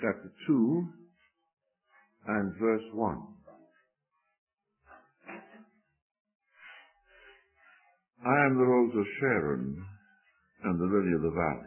chapter 2 and verse 1. I am the rose of Sharon and the lily of the valley.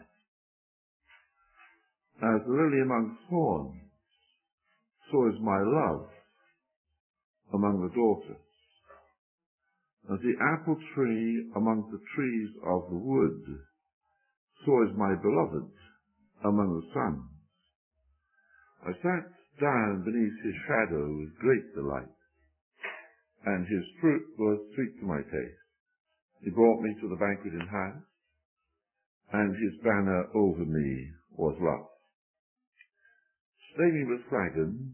As the lily among thorns, so is my love among the daughters. As the apple tree among the trees of the wood, so is my beloved among the sons. I sat down beneath his shadow with great delight, and his fruit was sweet to my taste. He brought me to the banqueting house, and his banner over me was love. Slay me with flagons,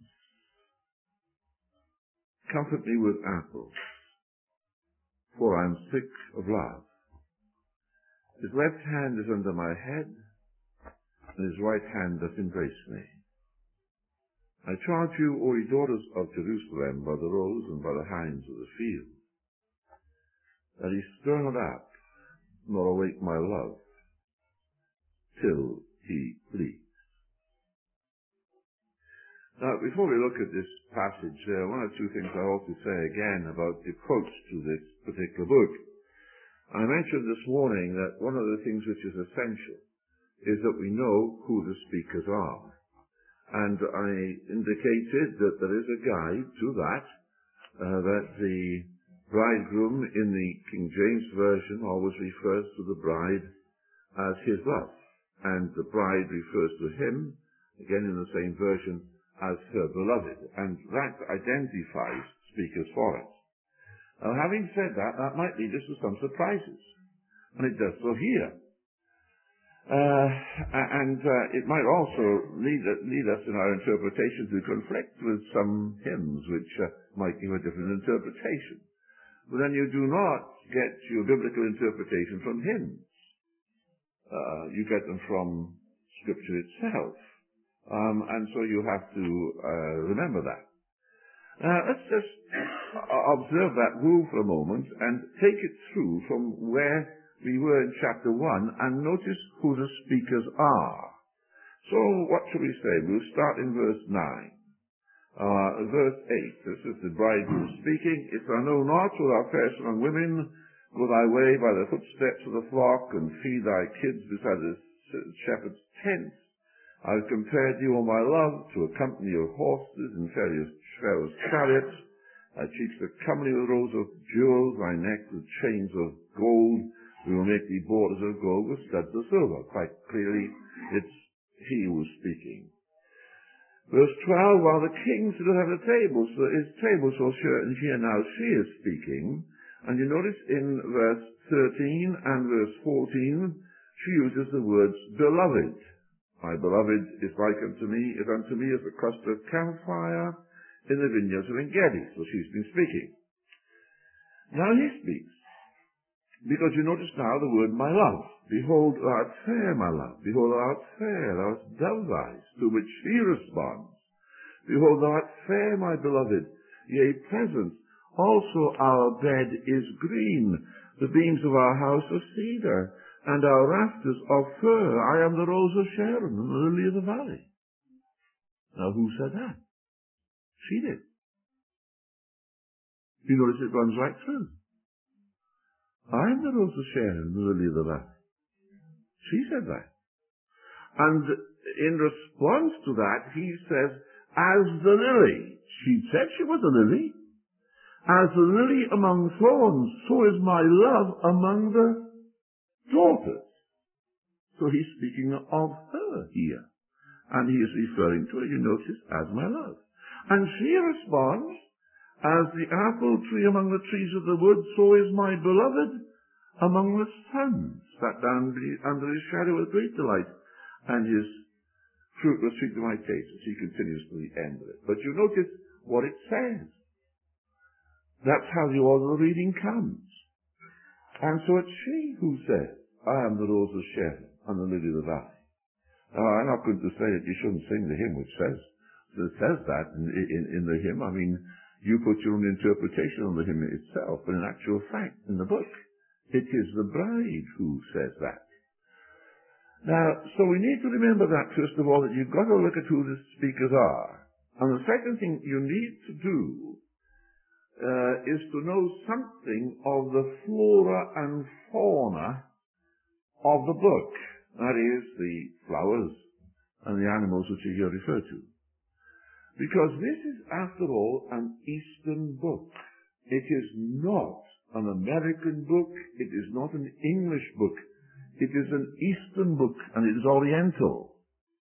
comfort me with apples, for I am sick of love. His left hand is under my head, and his right hand doth embrace me. I charge you, O ye daughters of Jerusalem, by the roes and by the hinds of the field, that he stir not up, nor awake my love, till he please. Now, before we look at this passage, one or two things I ought to say again about the approach to this particular book. I mentioned this morning that one of the things which is essential is that we know who the speakers are. And I indicated that there is a guide to that, that the bridegroom in the King James Version always refers to the bride as his love, and the bride refers to him, again in the same version, as her beloved, and that identifies speakers for us. Now, having said that, that might lead us to some surprises, and it does so here. It might also lead us in our interpretation to conflict with some hymns which might give a different interpretation. But then you do not get your biblical interpretation from hymns. You get them from Scripture itself. And so you have to remember that. Let's just observe that rule for a moment and take it through from where we were in chapter 1 and notice who the speakers are. So what shall we say? We'll start in verse 9. Verse 8, this is the bridegroom speaking. If thou know not, O thou fairest among women, go thy way by the footsteps of the flock, and feed thy kids beside the shepherd's tents. I have compared thee, O my love, to a company of horses and Pharaoh's chariots. Thy cheeks are comely with rows of jewels, thy neck with chains of gold. We will make thee borders of gold with studs of silver. Quite clearly, it's he who is speaking. Verse 12, while the king sitteth at the table, so his table, so here now she is speaking. And you notice in verse 13 and verse 14, she uses the words beloved. My beloved is like unto me, is unto me as a cluster of camphire in the vineyards of En-gedi. So she's been speaking. Now he speaks. Because you notice now the word my love. Behold, thou art fair, my love. Behold, thou art fair, thou art dove-eyes, to which she responds. Behold, thou art fair, my beloved, yea, pleasant. Also our bed is green, the beams of our house are cedar, and our rafters of fir. I am the rose of Sharon and the lily of the valley. Now who said that? She did. You notice it runs right through. I am the rose of Sharon, the lily of the valley. She said that. And in response to that, he says, as the lily. She said she was a lily. As the lily among thorns, so is my love among the daughters. So he's speaking of her here. And he is referring to her, you notice, as my love. And she responds, as the apple tree among the trees of the wood, so is my beloved among the sons. Sat down under his shadow with great delight, and his fruit was sweet to my taste, as he continues to the end of it. But you notice what it says. That's how the order of reading comes. And so it's she who says, I am the rose of Sharon and the lily of the valley. Now, I'm not going to say that you shouldn't sing the hymn which says that in the hymn. I mean, you put your own interpretation on the hymn itself, but in actual fact, in the book, it is the bride who says that. Now, so we need to remember that, first of all, that you've got to look at who the speakers are. And the second thing you need to do is to know something of the flora and fauna of the book. That is, the flowers and the animals which are here referred to. Because this is, after all, an Eastern book. It is not an American book. It is not an English book. It is an Eastern book, and it is Oriental.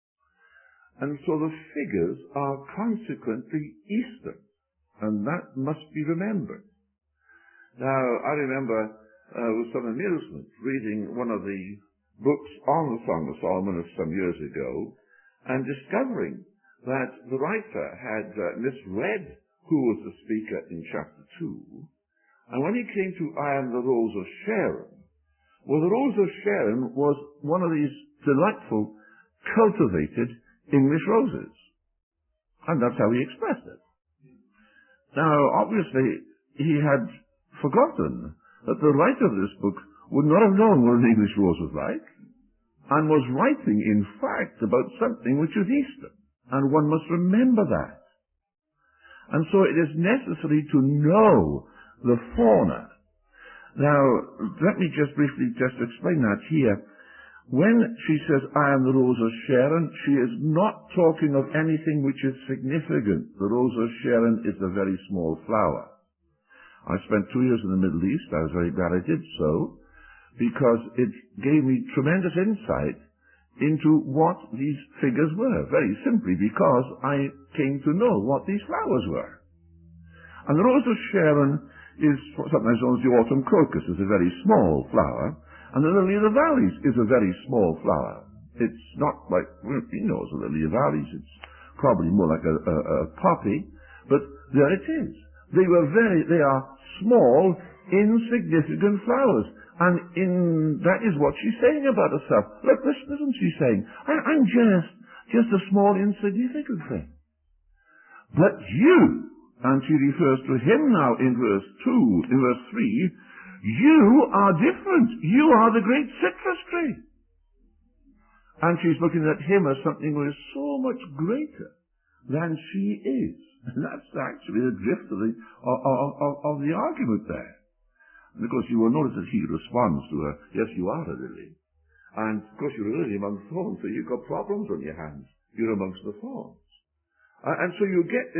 And so the figures are consequently Eastern, and that must be remembered. Now, I remember with some amusement reading one of the books on the Song of Solomon of some years ago, and discovering that the writer had misread who was the speaker in chapter 2, and when he came to I Am the Rose of Sharon, well, the Rose of Sharon was one of these delightful, cultivated English roses. And that's how he expressed it. Now, obviously, he had forgotten that the writer of this book would not have known what an English rose was like, and was writing, in fact, about something which is Eastern. And one must remember that. And so it is necessary to know the fauna. Now, let me just briefly explain that here. When she says, I am the Rose of Sharon, she is not talking of anything which is significant. The Rose of Sharon is a very small flower. I spent 2 years in the Middle East. I was very glad I did so, because it gave me tremendous insight into what these figures were, very simply because I came to know what these flowers were. And the Rose of Sharon is sometimes known as the autumn crocus. It's a very small flower, and the lily of the valleys is a very small flower. It's not like, he knows the lily of the valleys, it's probably more like a poppy, but there it is. They are small, insignificant flowers. And that is what she's saying about herself. Look, listen, she's saying, I'm just a small, insignificant thing. But you, and she refers to him now in verse 3, you are different. You are the great citrus tree. And she's looking at him as something who is so much greater than she is. And that's actually the drift of the argument there. And of course, you will notice that he responds to her, yes, you are a lily. And of course, you're a lily among thorns, so you've got problems on your hands. You're amongst the thorns. And so you get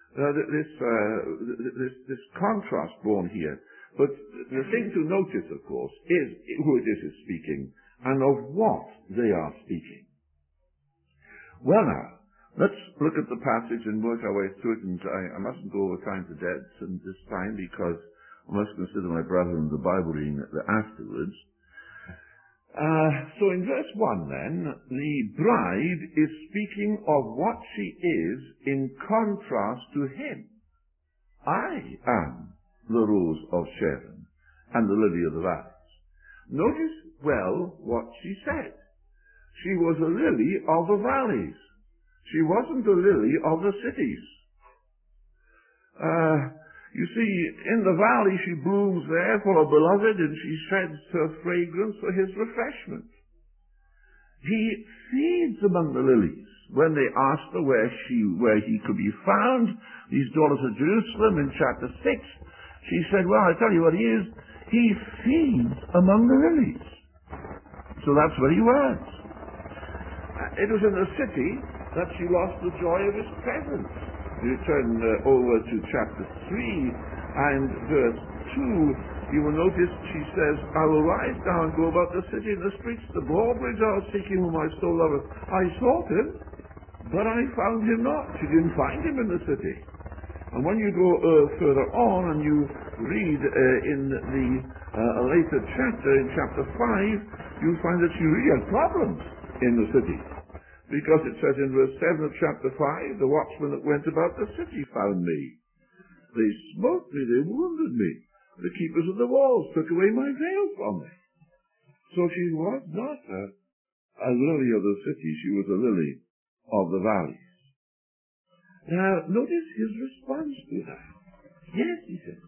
this contrast born here. But the thing to notice, of course, is who it is speaking, and of what they are speaking. Well now, let's look at the passage and work our way through it, and I mustn't go over time to death this time, because I must consider my brother in the Bible reading afterwards. So in verse 1 then, the bride is speaking of what she is in contrast to him. I am the Rose of Sharon and the lily of the valleys. Notice well what she said. She was a lily of the valleys. She wasn't a lily of the cities. You see, in the valley she blooms there for her beloved, and she sheds her fragrance for his refreshment. He feeds among the lilies. When they asked her where he could be found, these daughters of Jerusalem, in chapter 6, she said, well, I tell you what he is. He feeds among the lilies. So that's where he was. It was in the city that she lost the joy of his presence. You turn over to chapter 3 and verse 2, you will notice she says, I will rise now and go about the city and the streets, the drawbridge I was seeking whom my soul loveth. I sought him, but I found him not. She didn't find him in the city. And when you go further on and you read in the later chapter, in chapter 5, you find that she really had problems in the city. Because it says in verse 7 of chapter 5, the watchmen that went about the city found me. They smote me, they wounded me. The keepers of the walls took away my veil from me. So she was not a lily of the city, she was a lily of the valleys. Now, notice his response to that. Yes, he said,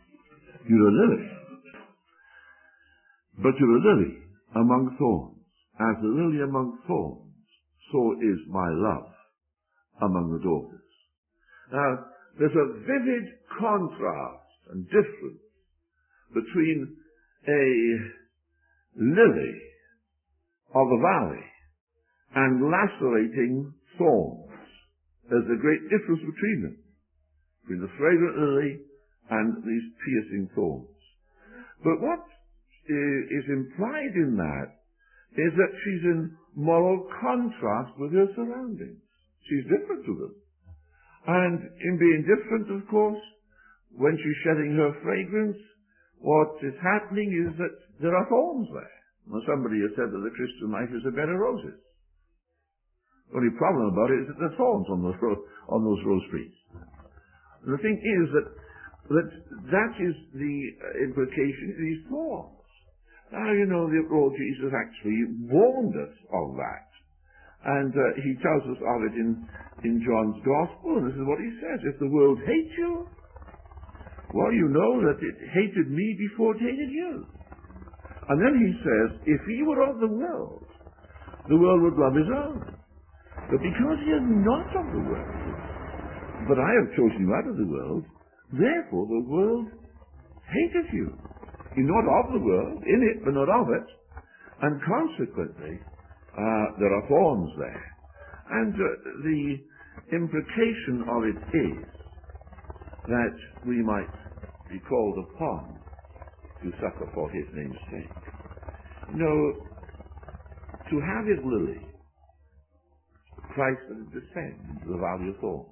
you're a lily. But you're a lily among thorns. as the lily among thorns, so is my love among the daughters. Now, there's a vivid contrast and difference between a lily of the valley and lacerating thorns. There's a great difference between them, between the fragrant lily and these piercing thorns. But what is implied in that is that she's in moral contrast with her surroundings. She's different to them. And in being different, of course, when she's shedding her fragrance, what is happening is that there are thorns there. Well, somebody has said that the Christian life is a bed of roses. The only problem about it is that there are thorns on those rose trees. And the thing is that is the implication of these thorns. Now, you know, the Lord Jesus actually warned us of that. And he tells us of it in John's Gospel, and this is what he says. If the world hates you, well, you know that it hated me before it hated you. And then he says, if he were of the world would love his own. But because he is not of the world, but I have chosen you out of the world, therefore the world hateth you. You're not of the world, in it, but not of it. And consequently, there are thorns there. And the implication of it is that we might be called upon to suffer for his name's sake. You know, to have his lily, Christ will descend into the valley of thorns.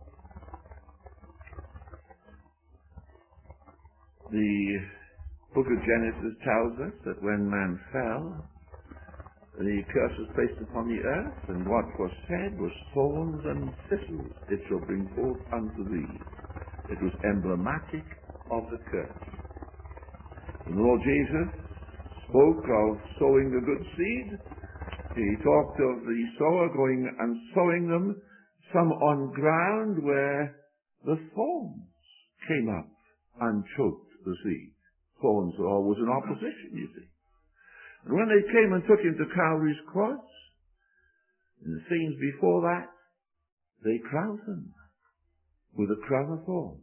The book of Genesis tells us that when man fell, the curse was placed upon the earth, and what was said was thorns and thistles it shall bring forth unto thee. It was emblematic of the curse. And the Lord Jesus spoke of sowing the good seed. He talked of the sower going and sowing them, some on ground where the thorns came up and choked the seed. Thorns are always in opposition, you see. And when they came and took him to Calvary's cross, in the scenes before that, they crowned him with a crown of thorns.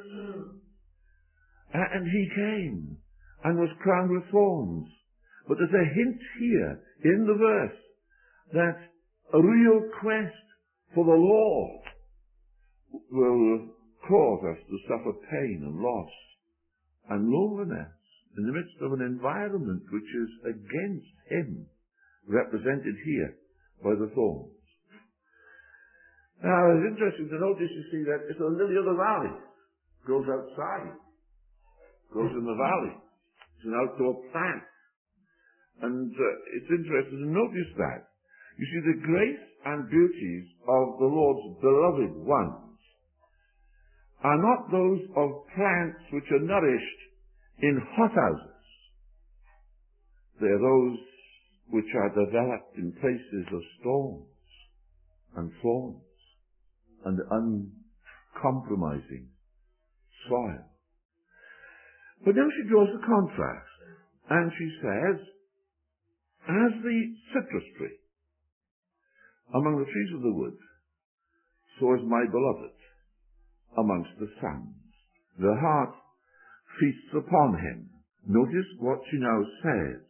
And he came and was crowned with thorns. But there's a hint here in the verse that a real quest for the Lord will cause us to suffer pain and loss and loneliness in the midst of an environment which is against him, represented here by the thorns. Now, it's interesting to notice, you see, that it's a lily of the valley. It grows outside. It grows in the valley. It's an outdoor plant. And it's interesting to notice that. You see, the grace and beauties of the Lord's beloved ones are not those of plants which are nourished in hothouses. They are those which are developed in places of storms and thorns and uncompromising soil. But now she draws a contrast, and she says, as the citrus tree among the trees of the wood, so is my beloved amongst the sons. The heart feasts upon him. Notice what she now says.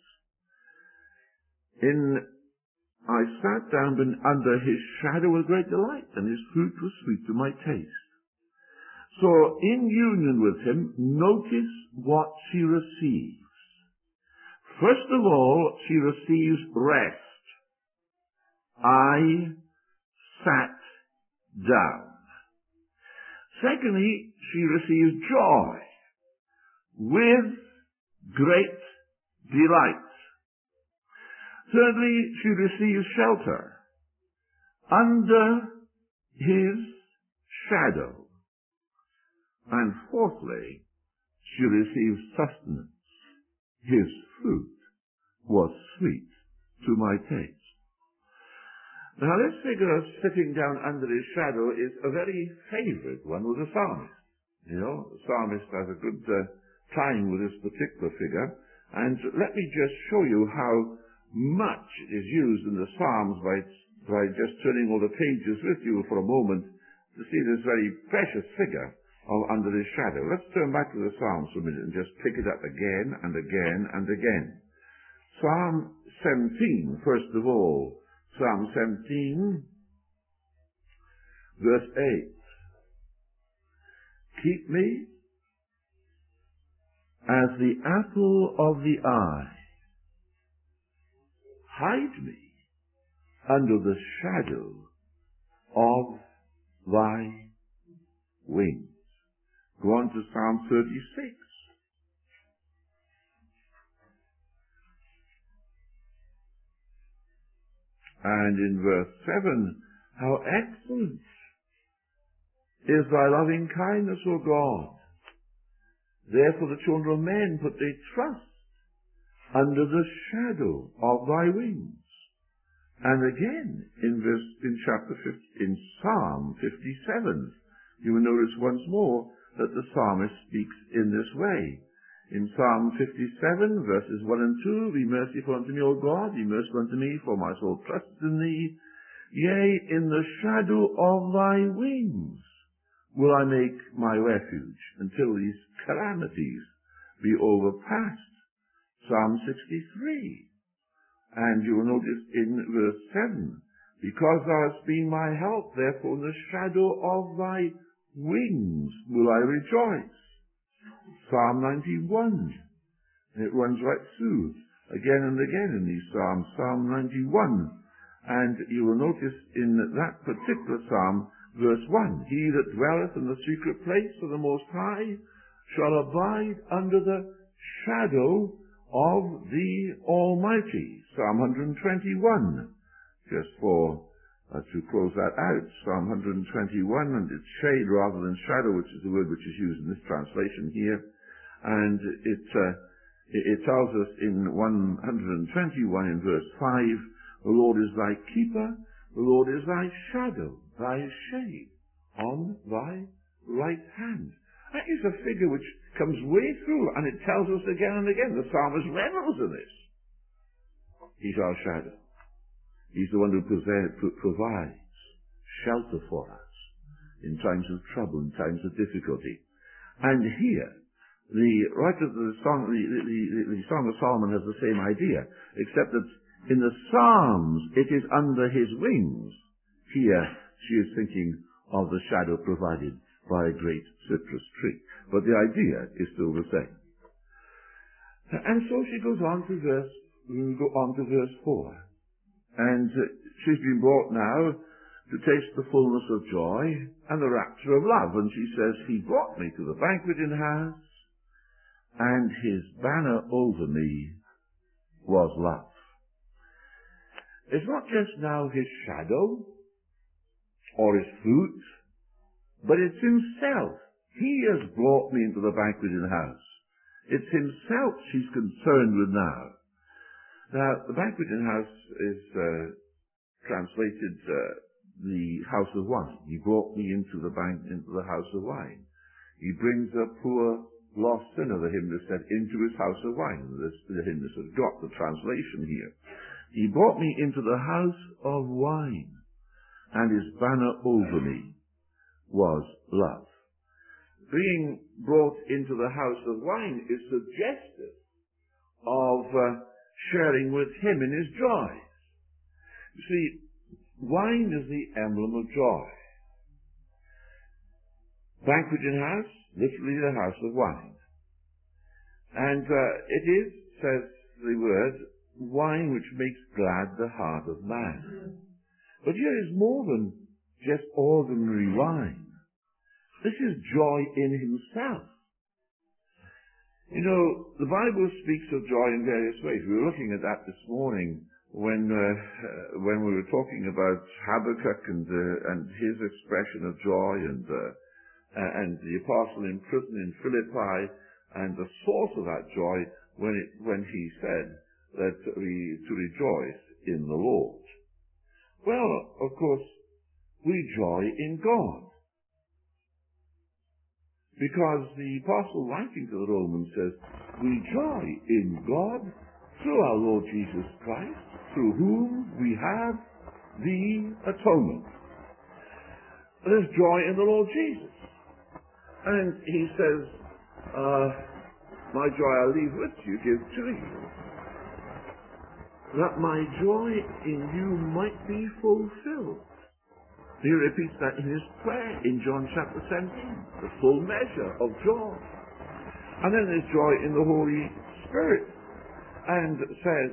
I sat down under his shadow with great delight, and his fruit was sweet to my taste. So, in union with him, notice what she receives. First of all, she receives rest. I sat down. Secondly, she receives joy with great delight. Thirdly, she receives shelter under his shadow. And fourthly, she receives sustenance. His fruit was sweet to my taste. Now, this figure of sitting down under his shadow is a very favorite one with the psalmist. You know, the psalmist has a good time with this particular figure. And let me just show you how much is used in the Psalms by just turning all the pages with you for a moment to see this very precious figure of under his shadow. Let's turn back to the Psalms for a minute and just pick it up again and again and again. Psalm 17, first of all. Psalm 17, verse 8. Keep me as the apple of the eye. Hide me under the shadow of thy wings. Go on to Psalm 36. And in verse 7, how excellent is thy loving kindness, O God. Therefore the children of men put their trust under the shadow of thy wings. And again, in Psalm 57, you will notice once more that the psalmist speaks in this way. In Psalm 57, verses 1 and 2, be merciful unto me, O God, be merciful unto me, for my soul trusts in thee. Yea, in the shadow of thy wings will I make my refuge until these calamities be overpassed. Psalm 63. And you will notice in verse 7, because thou hast been my help, therefore in the shadow of thy wings will I rejoice. Psalm 91. It runs right through, again and again in these Psalms. Psalm 91. And you will notice in that particular Psalm, verse 1, he that dwelleth in the secret place of the Most High shall abide under the shadow of the Almighty. Psalm 121. Just for to close that out, Psalm 121, and it's shade rather than shadow, which is the word which is used in this translation here. And it tells us in 121 in verse 5, the Lord is thy keeper, the Lord is thy shadow, thy shade on thy right hand. That is a figure which comes way through, and it tells us again and again. The psalmist revels in this. He's our shadow. He's the one who provides shelter for us in times of trouble, in times of difficulty. And here, the writer of the Song of Solomon has the same idea, except that in the Psalms it is under his wings. Here she is thinking of the shadow provided by a great citrus tree. But the idea is still the same. And so she goes on to verse 4. And she's been brought now to taste the fullness of joy and the rapture of love. And she says, he brought me to the banqueting house, and his banner over me was love. It's not just now his shadow or his fruit, but it's himself. He has brought me into the banqueting house. It's himself she's concerned with now. Now, the banqueting house is translated the house of wine. He brought me into the house of wine. He brings a poor lost sinner, the hymnist said, into his house of wine. The hymnist has got the translation here. He brought me into the house of wine, and his banner over me was love. Being brought into the house of wine is suggestive of sharing with him in his joy. You see, wine is the emblem of joy. Banqueting house, literally the house of wine. And it is, says the word, wine which makes glad the heart of man. But here is more than just ordinary wine. This is joy in himself. You know, the Bible speaks of joy in various ways. We were looking at that this morning when we were talking about Habakkuk and his expression of joy, and the apostle in prison in Philippi, and the source of that joy when he said that to rejoice in the Lord. Well, of course, we joy in God. Because the apostle writing to the Romans says, we joy in God through our Lord Jesus Christ, through whom we have the atonement. There's joy in the Lord Jesus. And he says, my joy I leave with you, give to you, that my joy in you might be fulfilled. He repeats that in his prayer in John chapter 17, the full measure of joy. And then there's joy in the Holy Spirit. And says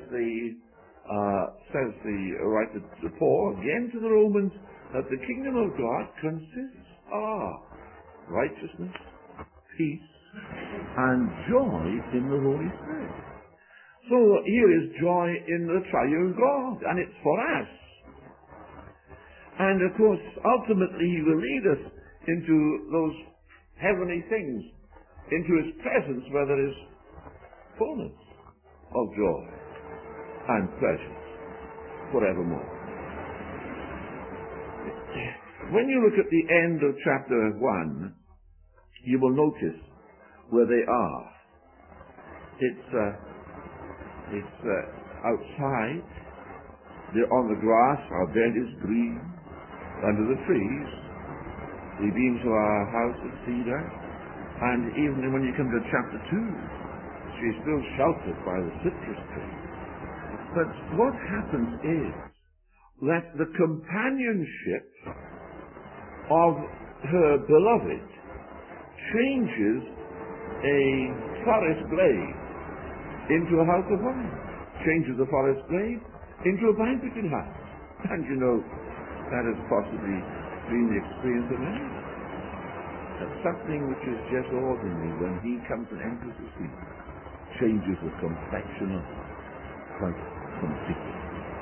the writer to Paul, again to the Romans, that the kingdom of God consists of righteousness, peace, and joy in the Holy Spirit. So here is joy in the triune God, and it's for us. And of course, ultimately he will lead us into those heavenly things, into his presence where there is fullness of joy and pleasure forevermore. When you look at the end of chapter 1, you will notice where they are. It's outside. They're on the grass. Our bed is green under the trees. The beams of our house is cedar. And even when you come to chapter 2, she's still sheltered by the citrus tree. But what happens is that the companionship of her beloved changes a forest glade into a house of wine, changes the forest glade into a banqueting house. And you know, that has possibly been the experience of many. That something which is just ordinary, when he comes and enters the scene, changes the complexion of quite completely.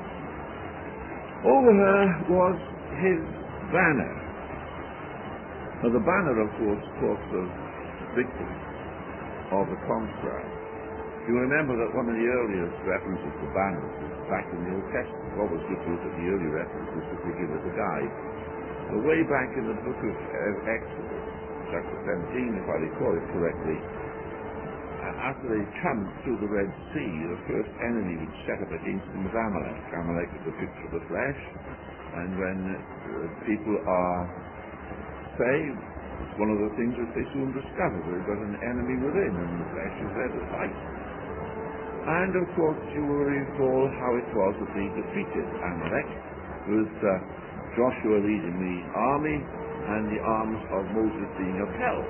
Over her was his banner. Now the banner, of course, talks of victory, of the conqueror. You remember that one of the earliest references to banners is back in the Old Testament. It's always good to look at the early references to give us a guide. So way back in the book of Exodus, chapter 17, if I recall it correctly, after they come through the Red Sea, the first enemy which set up against them was Amalek. Amalek is a picture of the flesh, and when people are saved, one of the things that they soon discover, they've got an enemy within, and the flesh is there to fight. And of course, you will recall how it was that they defeated Amalek, with Joshua leading the army, and the arms of Moses being upheld.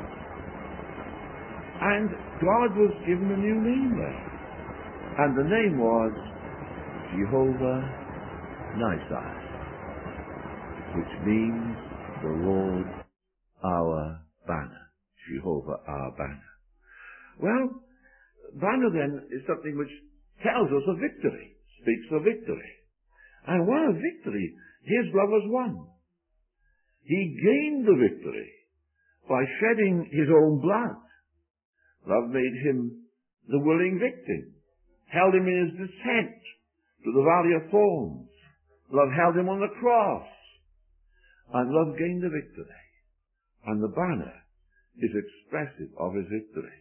And God was given a new name there. And the name was Jehovah Nissi, which means the Lord our banner. Jehovah our banner. Well, banner then is something which tells us of victory, speaks of victory. And what a victory his love has won. He gained the victory by shedding his own blood. Love made him the willing victim, held him in his descent to the valley of thorns. Love held him on the cross, and love gained the victory. And the banner is expressive of his victory.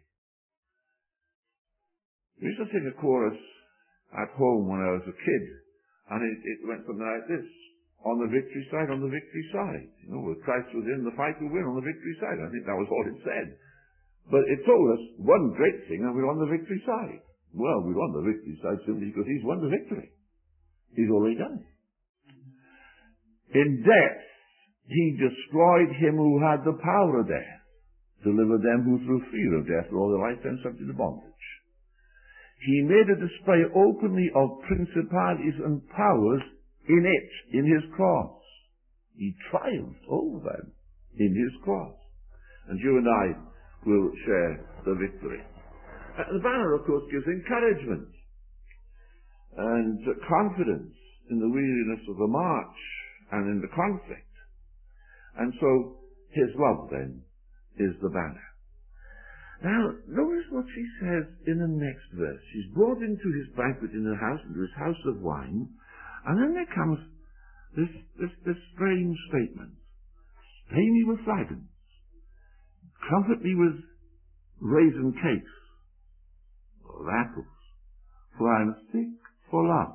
We used to sing a chorus at home when I was a kid, and it went something like this: on the victory side, on the victory side. You know, with Christ within, the fight will win on the victory side. I think that was all it said. But it told us one great thing, and we're on the victory side. Well, we're on the victory side simply because he's won the victory. He's already done it. In death, he destroyed him who had the power of death, delivered them who through fear of death were all their lifetime subject to bondage. He made a display openly of principalities and powers in his cross. He triumphed over them in his cross. And you and I will share the victory. The banner, of course, gives encouragement and confidence in the weariness of the march and in the conflict. And so his love, then, is the banner. Now, notice what she says in the next verse. She's brought into his banquet in the house, into his house of wine, and then there comes this strange statement. Stay me with flagons. Comfort me with raisin cakes, or apples, for I am sick for love.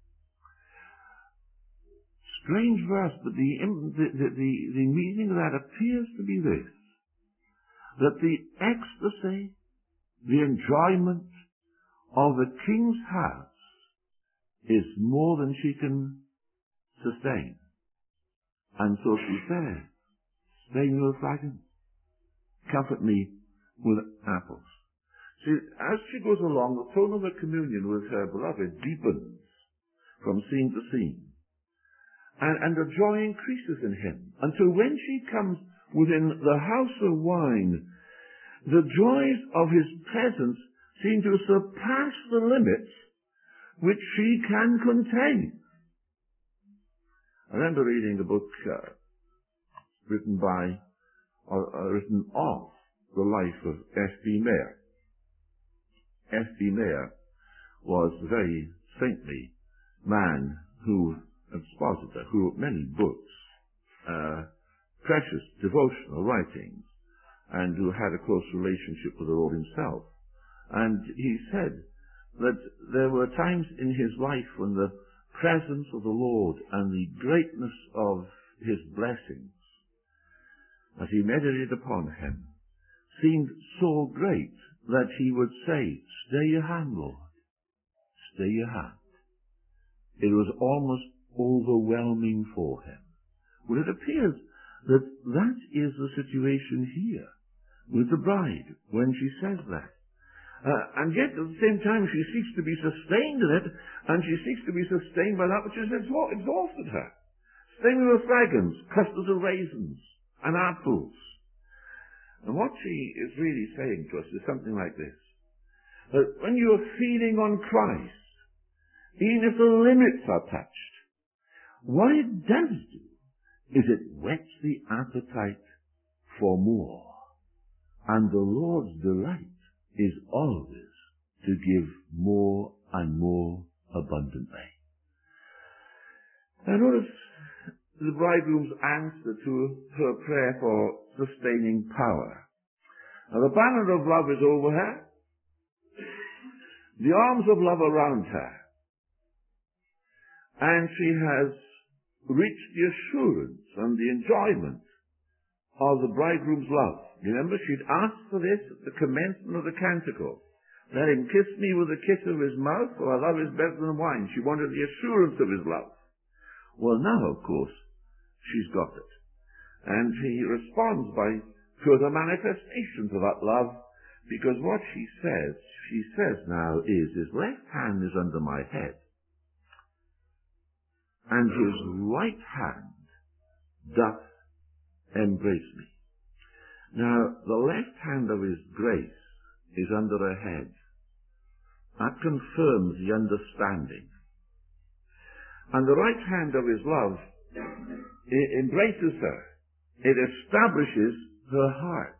Strange verse, but the meaning of that appears to be this, that the ecstasy, the enjoyment of the king's house is more than she can sustain. And so she says, "Stay me with flagons, comfort me with apples." See, as she goes along, the tone of her communion with her beloved deepens from scene to scene. And the joy increases in him, until when she comes within the house of wine, the joys of his presence seem to surpass the limits which she can contain. I remember reading a book written of the life of F.B. Meyer. F.B. Meyer was a very saintly man expositor, who wrote many books, precious devotional writings, and who had a close relationship with the Lord himself. And he said that there were times in his life when the presence of the Lord and the greatness of his blessings, as he meditated upon him, seemed so great that he would say, "Stay your hand, Lord, stay your hand." It was almost overwhelming for him. Well, it appears that is the situation here with the bride when she says that. And yet, at the same time, she seeks to be sustained in it, and she seeks to be sustained by that which has exhausted her. Stay me with flagons, clusters of raisins, and apples. And what she is really saying to us is something like this: that when you are feeding on Christ, even if the limits are touched, what it does do is it whets the appetite for more. And the Lord's delight is always to give more and more abundantly. Now notice the bridegroom's answer to her prayer for sustaining power. Now the banner of love is over her, the arms of love around her, and she has reached the assurance and the enjoyment of the bridegroom's love. Remember, she'd asked for this at the commencement of the canticle. "Let him kiss me with the kiss of his mouth, for our love is better than wine." She wanted the assurance of his love. Well, now, of course, she's got it. And she responds by further manifestations of that love, because what she says now is, "His left hand is under my head, and his right hand doth embrace me." Now, the left hand of his grace is under her head. That confirms the understanding. And the right hand of his love, it embraces her. It establishes her heart.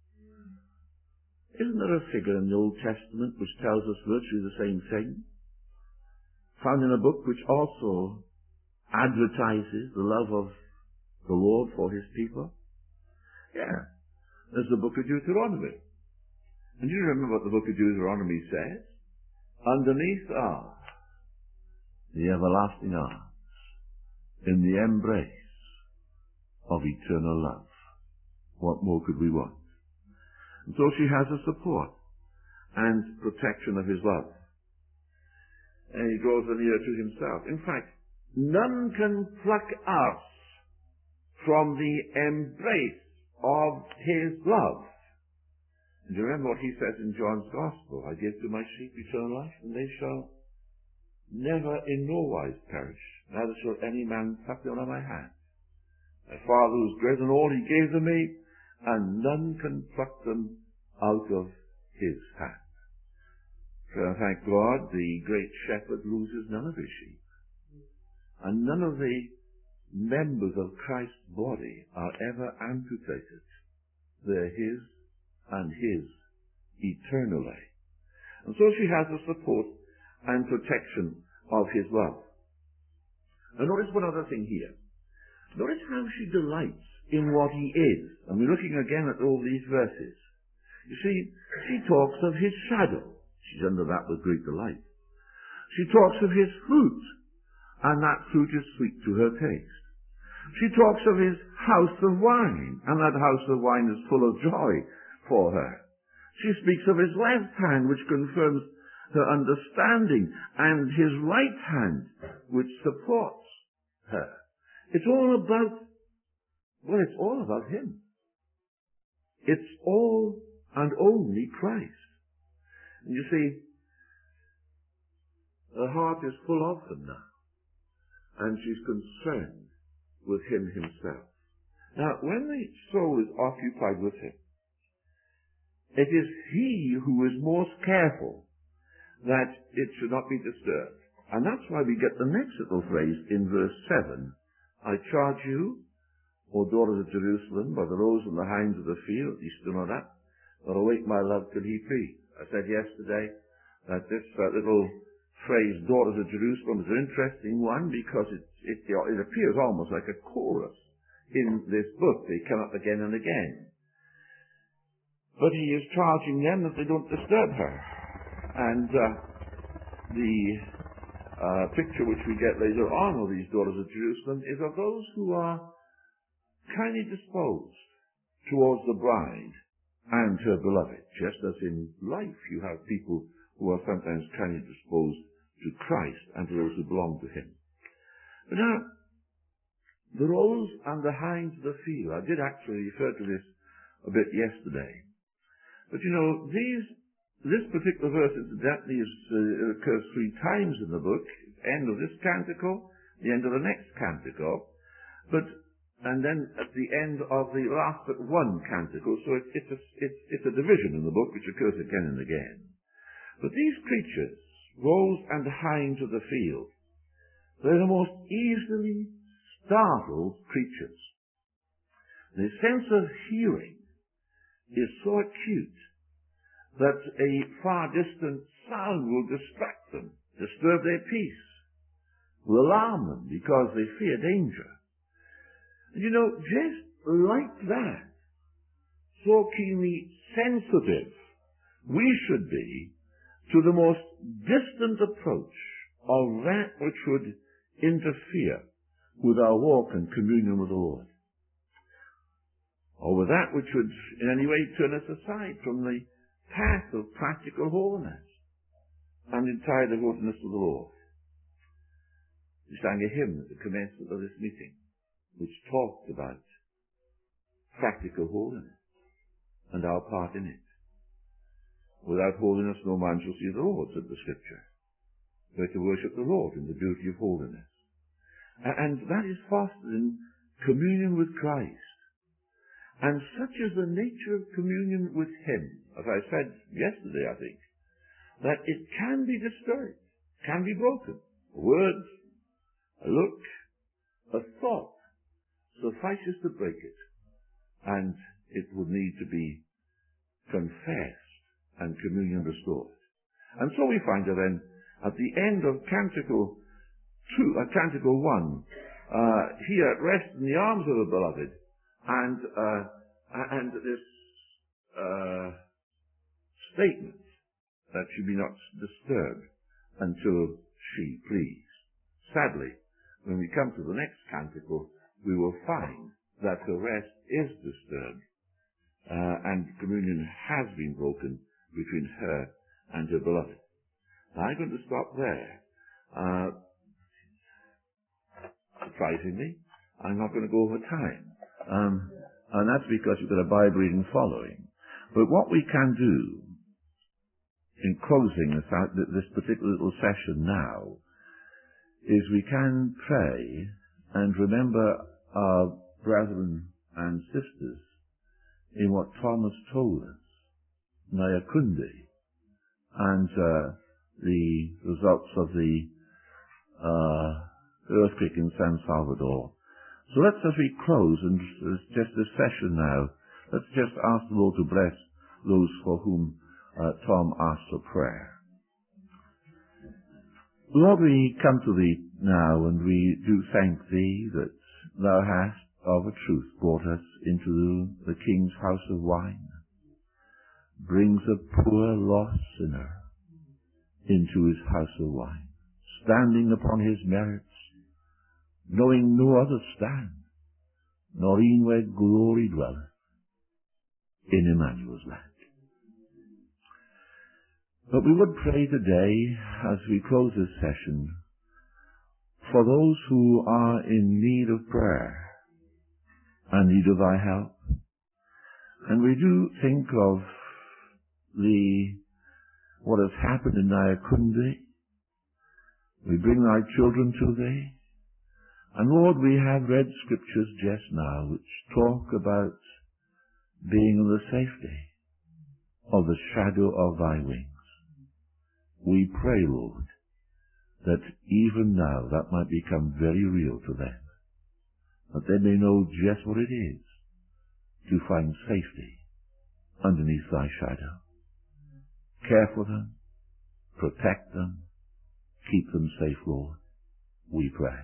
Isn't there a figure in the Old Testament which tells us virtually the same thing? Found in a book which also advertises the love of the Lord for his people? Yeah. There's the book of Deuteronomy. And do you remember what the book of Deuteronomy says? "Underneath are the everlasting arms, in the embrace of eternal love." What more could we want? And so she has the support and protection of his love. And he draws her near to himself. In fact, none can pluck us from the embrace of his love. And you remember what he says in John's Gospel: "I give to my sheep eternal life, and they shall never in no wise perish, neither shall any man pluck them out of my hand. My Father who is greater than all, he gave them me, and none can pluck them out of his hand." So thank God, the great shepherd loses none of his sheep. And none of the members of Christ's body are ever amputated. They're his and his eternally. And so she has the support and protection of his love. And notice one other thing here. Notice how she delights in what he is. And we're looking again at all these verses. You see, she talks of his shadow. She's under that with great delight. She talks of his fruit, and that fruit is sweet to her taste. She talks of his house of wine, and that house of wine is full of joy for her. She speaks of his left hand, which confirms her understanding, and his right hand, which supports her. It's all about, well, it's all about him. It's all and only Christ. And you see, her heart is full of him now, and she's concerned with him himself. Now, when the soul is occupied with him, it is he who is most careful that it should not be disturbed. And that's why we get the next little phrase in verse 7. I charge you, O daughters of Jerusalem, by the roes and the hinds of the field, you still know that, that await my love till he please. I said yesterday that this little phrase, daughters of Jerusalem, is an interesting one because it appears almost like a chorus in this book. They come up again and again. But he is charging them that they don't disturb her. And the picture which we get later on of these daughters of Jerusalem is of those who are kindly disposed towards the bride and her beloved. Just as in life you have people who are sometimes kindly disposed to Christ and to those who belong to him. But now, the roes and the hinds of the field, I did actually refer to this a bit yesterday. But you know, this particular verse incidentally occurs 3 times in the book. End of this canticle, the end of the next canticle, and then at the end of the last but one canticle. So it's a division in the book which occurs again and again. But these creatures, roes and hinds of the field, they're the most easily startled creatures. The sense of hearing is so acute that a far distant sound will distract them, disturb their peace, will alarm them because they fear danger. And you know, just like that, so keenly sensitive we should be to the most distant approach of that which would interfere with our walk and communion with the Lord, or with that which would in any way turn us aside from the path of practical holiness and entire devotedness to the Lord. We sang a hymn at the commencement of this meeting which talked about practical holiness and our part in it. Without holiness no man shall see the Lord, said the Scripture. We're to worship the Lord in the beauty of holiness. And that is fostered in communion with Christ. And such is the nature of communion with him, as I said yesterday, I think, that it can be disturbed, can be broken. A word, a look, a thought suffices to break it, and it would need to be confessed and communion restored. And so we find that then, at the end of Canticle 1, here rests in the arms of the beloved, and this statement that she be not disturbed until she please. Sadly, when we come to the next canticle, we will find that her rest is disturbed, and communion has been broken between her and her beloved. Now, I'm going to stop there. Surprisingly, I'm not going to go over time. And that's because you've got a Bible reading following. But what we can do in closing this particular little session now is we can pray and remember our brethren and sisters in what Thomas told us, Nyakundi, and the results of the earthquake in San Salvador. So let's, as we close, and just this session now, let's just ask the Lord to bless those for whom Tom asked for prayer. Lord, we come to Thee now, and we do thank Thee that Thou hast, of a truth, brought us into the King's house of wine, brings a poor lost sinner into His house of wine. standing upon his merits, knowing no other stand, nor e'en where glory dwelleth, in Emmanuel's land. But we would pray today, as we close this session, for those who are in need of prayer and need of thy help. And we do think of what has happened in Nyakundi. We bring thy children to thee. And Lord, we have read scriptures just now which talk about being in the safety of the shadow of thy wings. We pray, Lord, that even now that might become very real to them, that they may know just what it is to find safety underneath thy shadow. Care for them, protect them, keep them safe, Lord, we pray.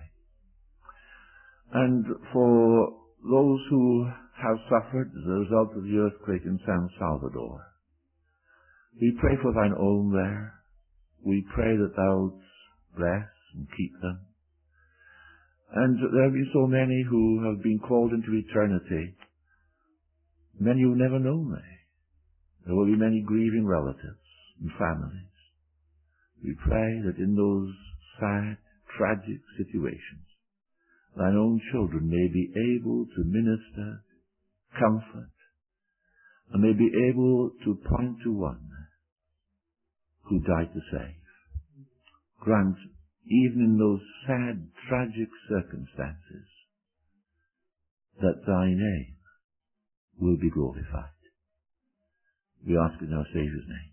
And for those who have suffered as a result of the earthquake in San Salvador, we pray for thine own there. We pray that thou bless and keep them. And there be so many who have been called into eternity, many who have never known thee. There will be many grieving relatives and families. We pray that in those sad, tragic situations, thine own children may be able to minister, comfort, and may be able to point to one who died to save. Grant, even in those sad, tragic circumstances, that thy name will be glorified. We ask in our Saviour's name.